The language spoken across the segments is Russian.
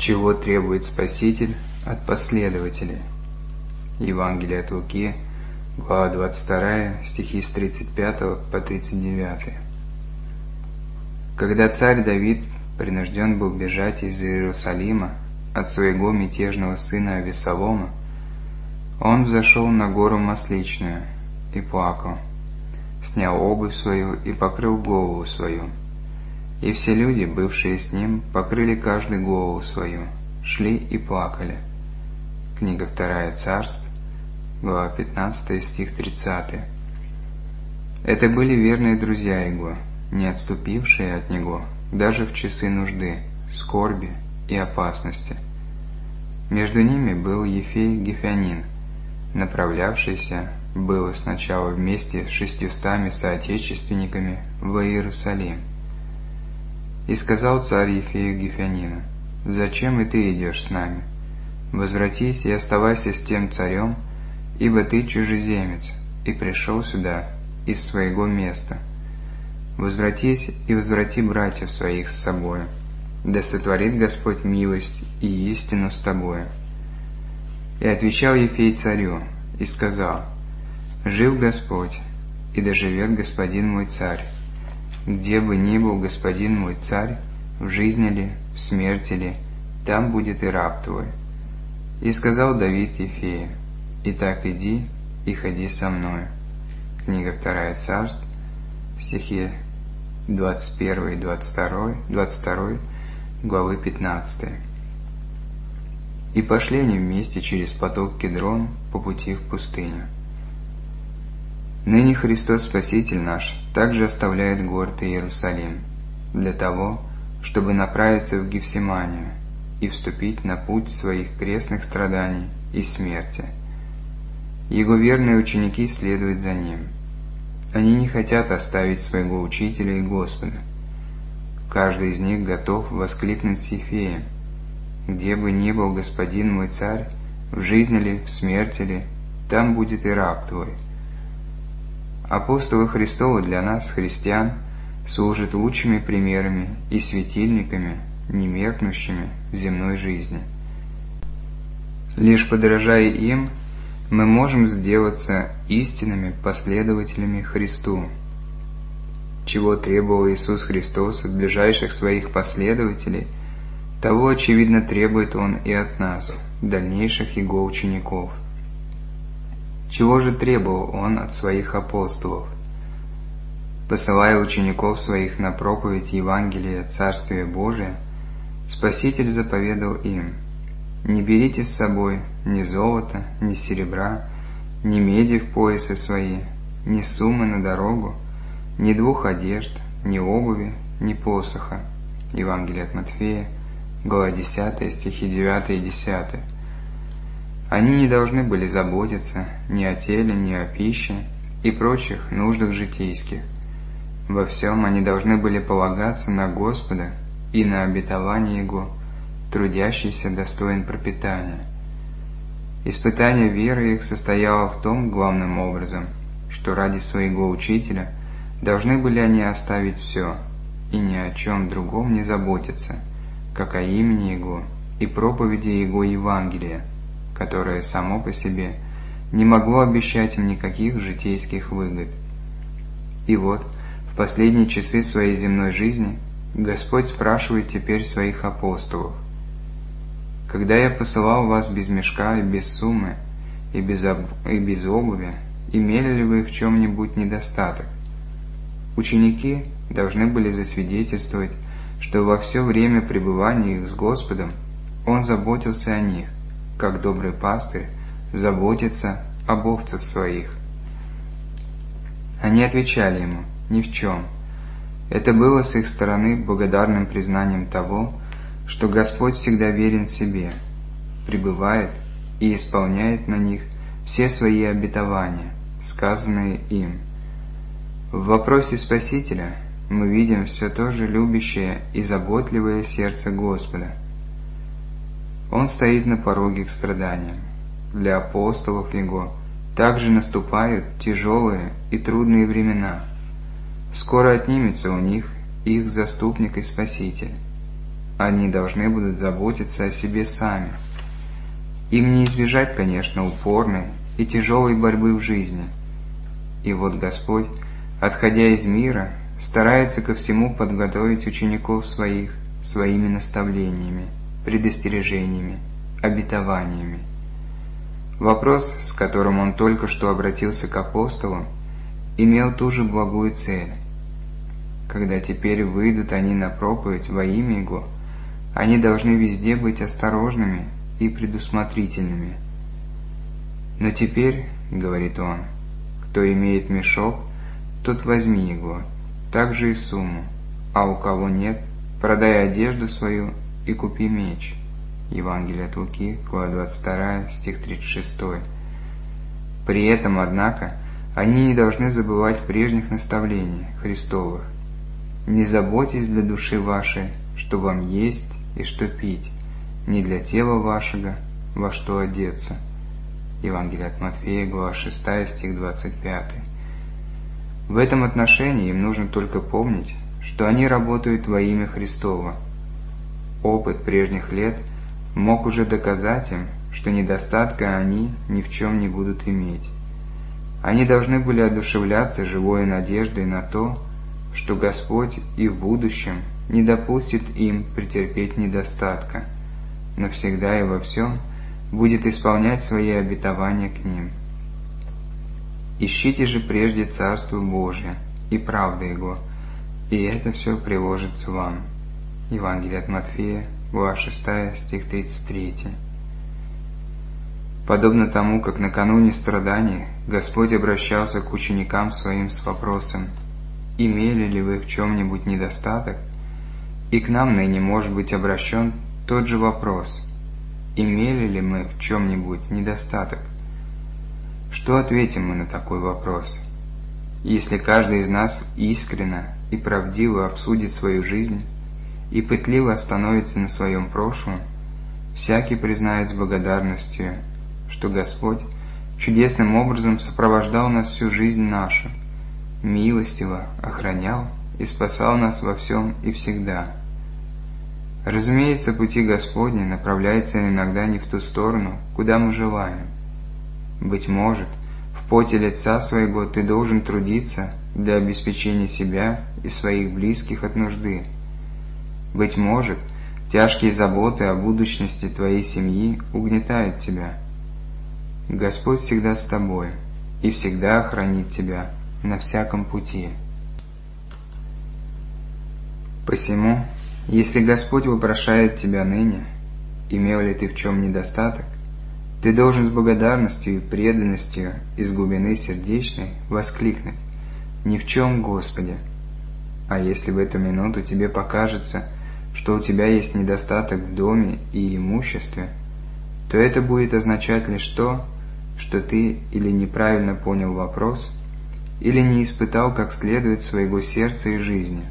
Чего требует Спаситель от последователей? Евангелие от Луки, глава 22, стихи с 35 по 39. Когда царь Давид принужден был бежать из Иерусалима от своего мятежного сына Авессалома, он взошел на гору Масличную и плакал, снял обувь свою и покрыл голову свою. И все люди, бывшие с ним, покрыли каждый голову свою, шли и плакали. Книга 2 Царств, глава 15, стих 30. Это были верные друзья его, не отступившие от него даже в часы нужды, скорби и опасности. Между ними был Ефей Гефянин, направлявшийся было сначала вместе с 600 соотечественниками в Иерусалим. И сказал царь Ефею Гефянину: «Зачем и ты идешь с нами? Возвратись и оставайся с тем царем, ибо ты чужеземец, и пришел сюда из своего места. Возвратись и возврати братьев своих с собою, да сотворит Господь милость и истину с тобою». И отвечал Ефей царю и сказал: «Жив Господь, и доживет господин мой царь. Где бы ни был господин мой царь, в жизни ли, в смерти ли, там будет и раб твой». И сказал Давид Ефею: «Итак иди и ходи со мною». Книга 2 Царств, стихи 21 и 22, главы 15. И пошли они вместе через поток Кедрон по пути в пустыню. Ныне Христос Спаситель наш также оставляет город Иерусалим для того, чтобы направиться в Гефсиманию и вступить на путь своих крестных страданий и смерти. Его верные ученики следуют за ним. Они не хотят оставить своего Учителя и Господа. Каждый из них готов воскликнуть с Ефеем: «Где бы ни был господин мой царь, в жизни ли, в смерти ли, там будет и раб твой». Апостолы Христовы для нас, христиан, служат лучшими примерами и светильниками, не меркнущими в земной жизни. Лишь подражая им, мы можем сделаться истинными последователями Христу. Чего требовал Иисус Христос от ближайших своих последователей, того, очевидно, требует Он и от нас, дальнейших Его учеников. Чего же требовал Он от своих апостолов? Посылая учеников своих на проповедь Евангелия Царствия Божия, Спаситель заповедал им: «Не берите с собой ни золота, ни серебра, ни меди в поясы свои, ни суммы на дорогу, ни 2 одежд, ни обуви, ни посоха». Евангелие от Матфея, глава 10, стихи 9 и 10. Они не должны были заботиться ни о теле, ни о пище и прочих нуждах житейских. Во всем они должны были полагаться на Господа и на обетование Его: «Трудящийся достоин пропитания». Испытание веры их состояло в том, главным образом, что ради своего Учителя должны были они оставить все и ни о чем другом не заботиться, как о имени Его и проповеди Его Евангелия, которое само по себе не могло обещать им никаких житейских выгод. И вот, в последние часы своей земной жизни Господь спрашивает теперь своих апостолов: «Когда я посылал вас без мешка и без суммы, и без обуви, имели ли вы в чем-нибудь недостаток?» Ученики должны были засвидетельствовать, что во все время пребывания их с Господом Он заботился о них, как добрый пастырь заботится об овцах своих. Они отвечали Ему: «Ни в чем». Это было с их стороны благодарным признанием того, что Господь всегда верен себе, пребывает и исполняет на них все свои обетования, сказанные им. В вопросе Спасителя мы видим все то же любящее и заботливое сердце Господа. Он стоит на пороге к страданиям. Для апостолов Его также наступают тяжелые и трудные времена. Скоро отнимется у них их заступник и Спаситель. они должны будут заботиться о себе сами. Им не избежать, конечно, упорной и тяжелой борьбы в жизни. И вот Господь, отходя из мира, старается ко всему подготовить учеников своих своими наставлениями, предостережениями, обетованиями. Вопрос, с которым он только что обратился к апостолам, имел ту же благую цель. Когда теперь выйдут они на проповедь во имя Его, они должны везде быть осторожными и предусмотрительными. «Но теперь, — говорит он, — кто имеет мешок, тот возьми его, также и сумму, а у кого нет, продай одежду свою и купи меч». Евангелие от Луки, глава 22, стих 36. При этом, однако, они не должны забывать прежних наставлений Христовых. «Не заботьтесь для души вашей, что вам есть и что пить, не для тела вашего, во что одеться». Евангелие от Матфея, глава 6, стих 25. В этом отношении им нужно только помнить, что они работают во имя Христово. Опыт прежних лет мог уже доказать им, что недостатка они ни в чем не будут иметь. Они должны были одушевляться живой надеждой на то, что Господь и в будущем не допустит им претерпеть недостатка, но всегда и во всем будет исполнять свои обетования к ним. «Ищите же прежде Царство Божие и правды Его, и это все приложится вам». Евангелие от Матфея, глава 6, стих 33. Подобно тому, как накануне страданий Господь обращался к ученикам своим с вопросом: «Имели ли вы в чем-нибудь недостаток?», и к нам ныне может быть обращен тот же вопрос: имели ли мы в чем-нибудь недостаток? Что ответим мы на такой вопрос? Если каждый из нас искренно и правдиво обсудит свою жизнь и пытливо остановится на своем прошлом, всякий признает с благодарностью, что Господь чудесным образом сопровождал нас всю жизнь нашу, милостиво охранял и спасал нас во всем и всегда. Разумеется, пути Господни направляются иногда не в ту сторону, куда мы желаем. Быть может, в поте лица своего ты должен трудиться для обеспечения себя и своих близких от нужды. Быть может, тяжкие заботы о будущности твоей семьи угнетают тебя. Господь всегда с тобой и всегда охранит тебя на всяком пути. Посему, если Господь вопрошает тебя ныне, имел ли ты в чем недостаток, ты должен с благодарностью и преданностью из глубины сердечной воскликнуть: «Ни в чем, Господи!» А если в эту минуту тебе покажется, что у тебя есть недостаток в доме и имуществе, то это будет означать лишь то, что ты или неправильно понял вопрос, или не испытал как следует своего сердца и жизни.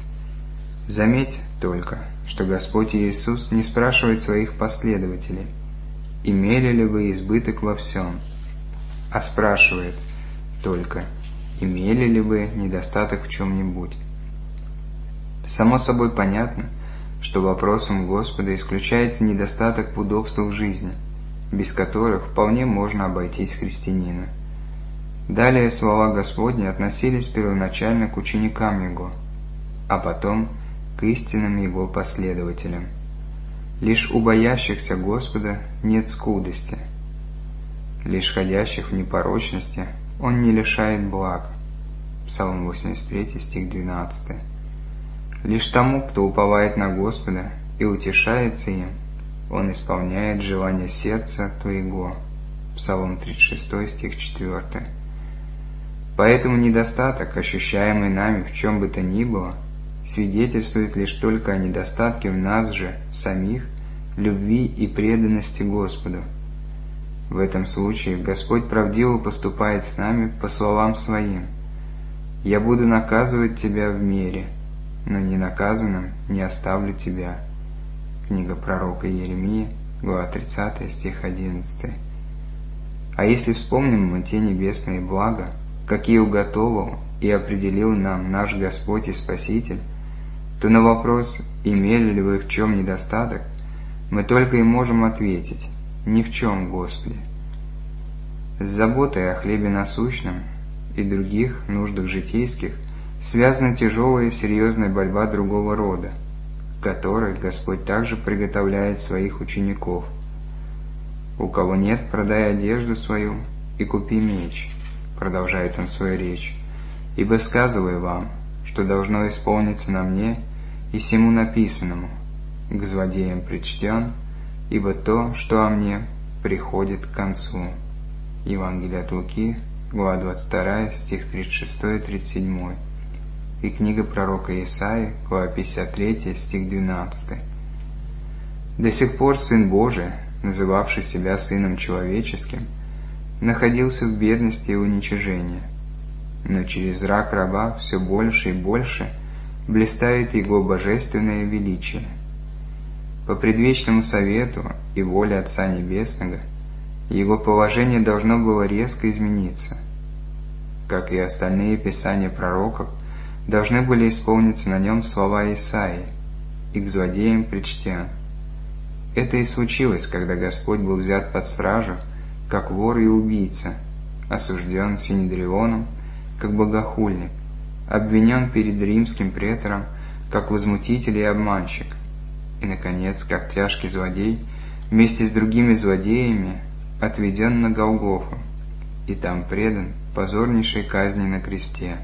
Заметь только, что Господь Иисус не спрашивает своих последователей: имели ли вы избыток во всем, а спрашивает только: имели ли вы недостаток в чем-нибудь. Само собой понятно, что вопросом Господа исключается недостаток в удобствах жизни, без которых вполне можно обойтись христианина. Далее слова Господни относились первоначально к ученикам Его, а потом к истинным Его последователям. Лишь у боящихся Господа нет скудости. Лишь ходящих в непорочности Он не лишает благ. Псалом 83, стих 12. Лишь тому, кто уповает на Господа и утешается им, Он исполняет желание сердца твоего. Псалом 36, стих 4. Поэтому недостаток, ощущаемый нами в чем бы то ни было, свидетельствует лишь только о недостатке в нас же самих любви и преданности Господу. В этом случае Господь правдиво поступает с нами по словам Своим: «Я буду наказывать тебя в мере, но ненаказанным не оставлю тебя». Книга пророка Иеремии, глава 30, стих 11. А если вспомним мы те небесные блага, какие уготовил и определил нам наш Господь и Спаситель, то на вопрос, имели ли вы в чем недостаток, мы только и можем ответить: ни в чем, Господи. С заботой о хлебе насущном и других нуждах житейских связана тяжелая и серьезная борьба другого рода, которой Господь также приготовляет своих учеников. «У кого нет, продай одежду свою и купи меч», — продолжает он свою речь, «ибо сказываю вам, что должно исполниться на мне и сему написанному: к злодеям причтен, ибо то, что о мне, приходит к концу». Евангелие от Луки, глава 22, стих 36-37, и книга пророка Исаии, глава 53, стих 12. До сих пор Сын Божий, называвший себя Сыном Человеческим, находился в бедности и уничижении, но через зрак раба все больше и больше блистает Его божественное величие. По предвечному совету и воле Отца Небесного Его положение должно было резко измениться. Как и остальные писания пророков, должны были исполниться на нем слова Исаии: «И к злодеям причтен». Это и случилось, когда Господь был взят под стражу, как вор и убийца, осужден Синедрионом, как богохульник, обвинен перед римским претором, как возмутитель и обманщик, и, наконец, как тяжкий злодей, вместе с другими злодеями, отведен на Голгофу, и там предан позорнейшей казни на кресте.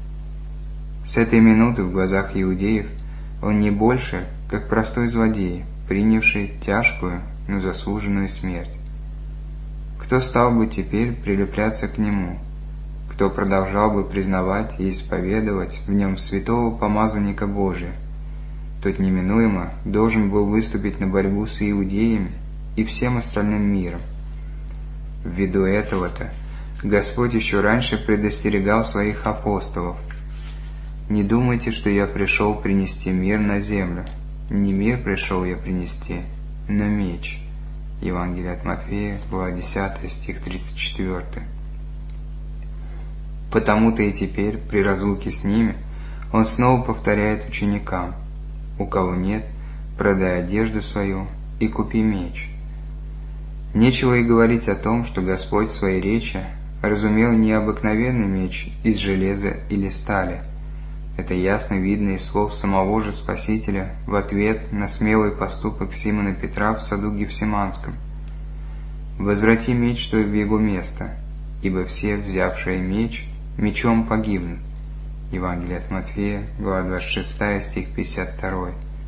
С этой минуты в глазах иудеев он не больше, как простой злодей, принявший тяжкую, но заслуженную смерть. Кто стал бы теперь прилепляться к нему? Кто продолжал бы признавать и исповедовать в нем святого помазанника Божия? Тот неминуемо должен был выступить на борьбу с иудеями и всем остальным миром. Ввиду этого-то Господь еще раньше предостерегал своих апостолов: «Не думайте, что я пришел принести мир на землю. Не мир пришел я принести, но меч». Евангелие от Матфея, глава 10, стих 34. Потому-то и теперь, при разлуке с ними, Он снова повторяет ученикам: «У кого нет, продай одежду свою и купи меч». Нечего и говорить о том, что Господь в своей речи разумел не обыкновенный меч из железа или стали. Это ясно видно из слов самого же Спасителя в ответ на смелый поступок Симона Петра в саду Гефсиманском: «Возврати меч твой в его место, ибо все, взявшие меч, мечом погибнут». Евангелие от Матфея, глава 26, стих 52.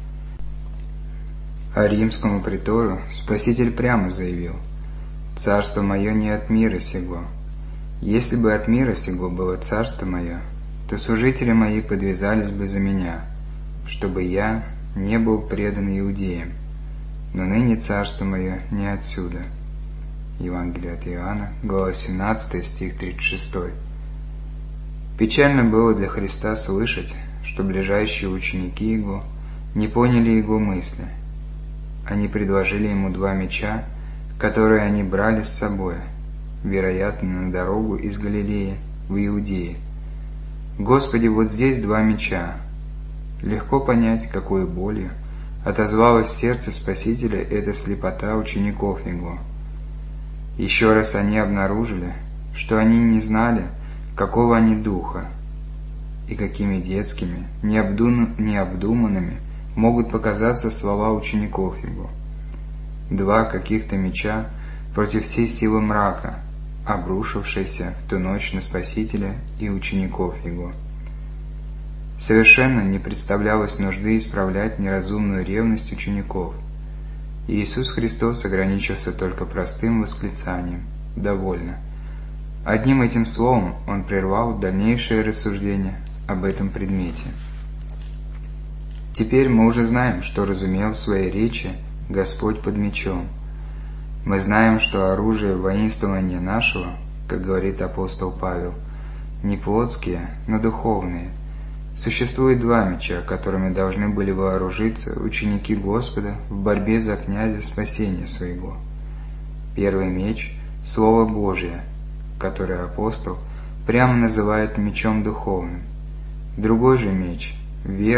А римскому притору Спаситель прямо заявил: «Царство мое не от мира сего. Если бы от мира сего было царство мое, то служители мои подвязались бы за меня, чтобы я не был предан иудеям. Но ныне царство мое не отсюда». Евангелие от Иоанна, глава 17, стих 36. Печально было для Христа слышать, что ближайшие ученики Его не поняли Его мысли. Они предложили Ему 2 меча, которые они брали с собой, вероятно, на дорогу из Галилеи в Иудею. «Господи, вот здесь 2 меча». Легко понять, какой болью отозвалось в сердце Спасителя эта слепота учеников Его. Еще раз они обнаружили, что они не знали, какого они духа, и какими детскими, необдуманными могут показаться слова учеников Его. 2 каких-то меча против всей силы мрака, обрушившейся в ту ночь на Спасителя и учеников Его. Совершенно не представлялось нужды исправлять неразумную ревность учеников. И Иисус Христос ограничился только простым восклицанием: «Довольно». Одним этим словом Он прервал дальнейшее рассуждение об этом предмете. Теперь мы уже знаем, что разумел в своей речи Господь под мечом. Мы знаем, что оружие воинствования нашего, как говорит апостол Павел, не плотские, но духовные. Существует 2 меча, которыми должны были вооружиться ученики Господа в борьбе за князя спасения своего. Первый меч – Слово Божие, который апостол прямо называет мечом духовным. Другой же меч – вера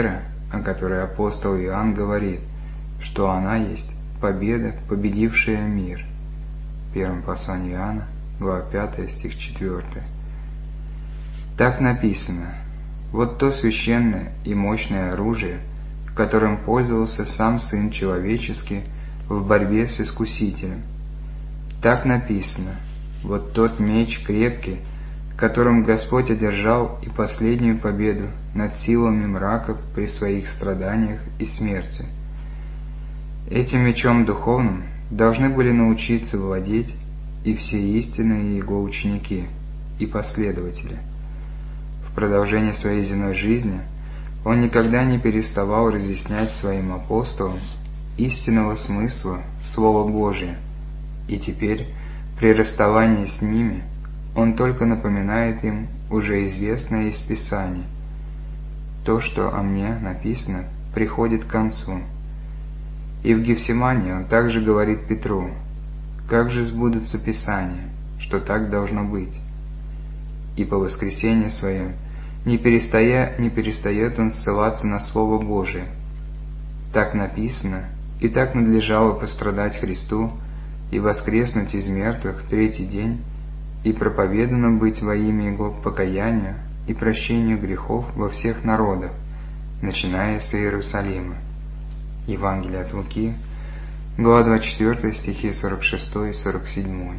о которой апостол Иоанн говорит, что она есть победа, победившая мир. Первое послание Иоанна, глава 5, стих 4. Так написано: «Вот то священное и мощное оружие, которым пользовался сам Сын Человеческий в борьбе с Искусителем». Так написано: «Вот тот меч крепкий, которым Господь одержал и последнюю победу над силами мрака при своих страданиях и смерти». Этим мечом духовным должны были научиться владеть и все истинные Его ученики и последователи. В продолжении своей земной жизни Он никогда не переставал разъяснять своим апостолам истинного смысла Слова Божия, и теперь, при расставании с ними, Он только напоминает им уже известное из Писаний: «То, что о мне написано, приходит к концу». И в Гефсимании Он также говорит Петру: «Как же сбудутся Писания, что так должно быть?» И по воскресенье Своем не перестает Он ссылаться на Слово Божие. Так написано, и так надлежало пострадать Христу и воскреснуть из мертвых в третий день, и проповедано быть во имя Его покаянию и прощению грехов во всех народах, начиная с Иерусалима. Евангелие от Луки, глава 24, стихи 46 и 47.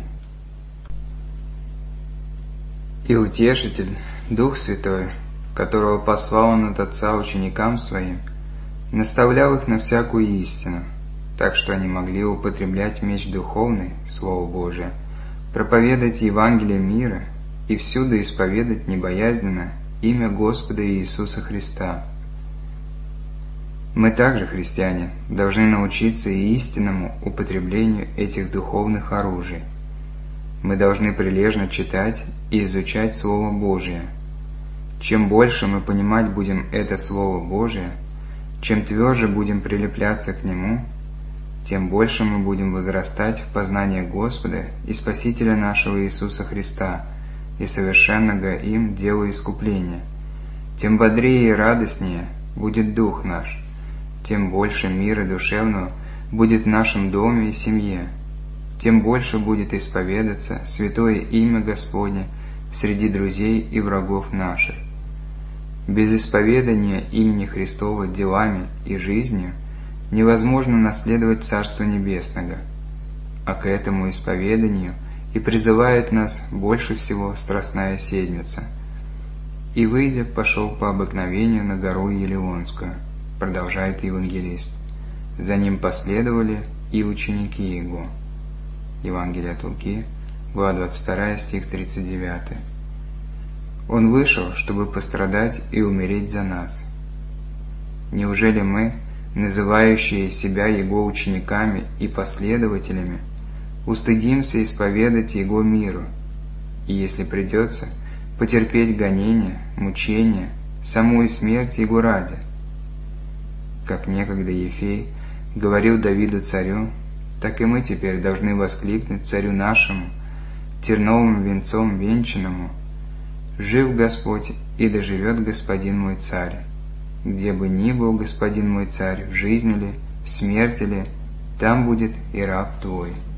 «И Утешитель, Дух Святой, которого послал Он от Отца ученикам Своим, наставлял их на всякую истину, так что они могли употреблять меч духовный, Слово Божие, проповедать Евангелие мира и всюду исповедать небоязненно имя Господа Иисуса Христа». Мы также, христиане, должны научиться и истинному употреблению этих духовных оружий. Мы должны прилежно читать и изучать Слово Божие. Чем больше мы понимать будем это Слово Божие, чем тверже будем прилепляться к нему, тем больше мы будем возрастать в познании Господа и Спасителя нашего Иисуса Христа и совершенного им дела искупления, тем бодрее и радостнее будет дух наш, тем больше мира душевного будет в нашем доме и семье, тем больше будет исповедаться святое имя Господне среди друзей и врагов наших. Без исповедания имени Христова делами и жизнью невозможно наследовать Царство Небесного, а к этому исповеданию и призывает нас больше всего страстная седмица. «И, выйдя, пошел по обыкновению на гору Елеонскую», продолжает евангелист. «За ним последовали и ученики Его». Евангелие от Луки, глава 22, стих 39. «Он вышел, чтобы пострадать и умереть за нас». Неужели мы, называющие себя Его учениками и последователями, устыдимся исповедать Его миру, и, если придется, потерпеть гонения, мучения, саму и смерть Его ради? Как некогда Ефей говорил Давиду царю, так и мы теперь должны воскликнуть царю нашему, терновым венцом венчанному: «Жив Господь, и доживет Господин мой царь. Где бы ни был Господин мой царь, в жизни ли, в смерти ли, там будет и раб Твой».